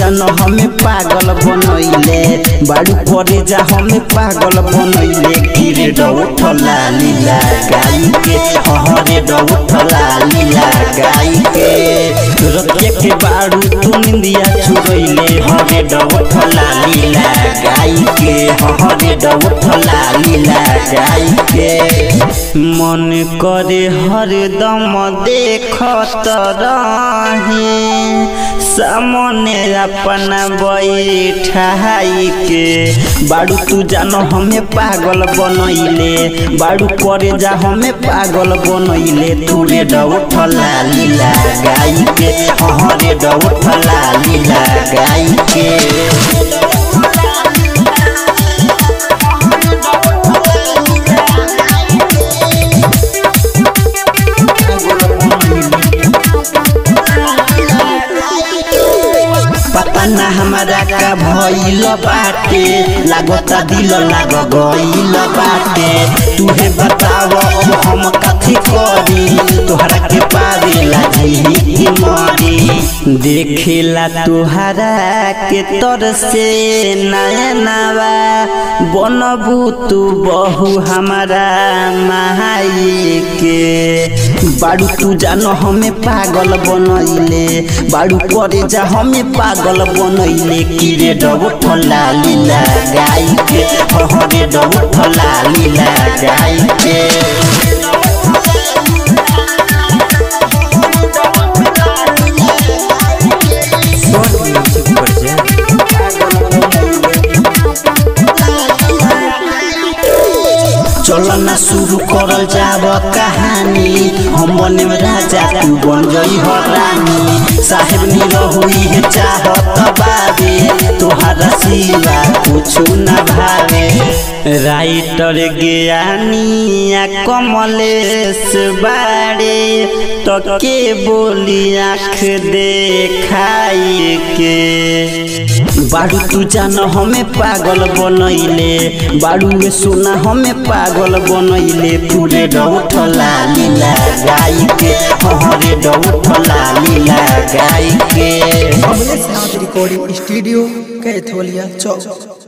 जानो हमें पागल बनैले बाड़ू करे जा हमें पागल बनैले गिरे डौठला लीला गाई के हरे डौठला लीला गाई के रतिया के बाड़ू तू निंदिया छुड़ैले हरे डौठला लीला गाई के हरे डौठला लीला गाई के मन करे हरदम देखत रहे सामने अपना बैठाई के बाड़ू तू जानो हमें पागल बनैले बाड़ू करे जा हमें पागल बनैले तूरे डौठला लीला गाई के हरे डौठला लीला गाई के पता ना हमारा का भइल बाटे लागता दिल लाग गइल बाटे तुहे बताव अब हम कथी करी तोहरा के पावेला जी मरी देखेला तोहरा के तर से नयनवा बनबू तू बहु हमारा माई के बाड़ू तू जानो हमें पागल बनैले बाड़ू करे जा हमें पागल बनैले गिरे डौठला लीला गाई के हरे डौठला लीला गाई के चलो ना शुरू करल जाब कहानी हम बने राजा तू बन गई हो रानी साहेब नी रहुई है चाहत बाबे तोहरा सिवा कुछ ना भावे राइटर ज्ञानिया कमलेश बाड़े तो के बोली आँख देखाई के बाड़ू तू जानो हमें पागल बनैले बाड़ू सोना हमें पागल बनैले पूरे डौठला लीला गाई के हरे डौठला लीला गाई के रिकॉर्डिंग स्टूडियो कैथोलिया चौक।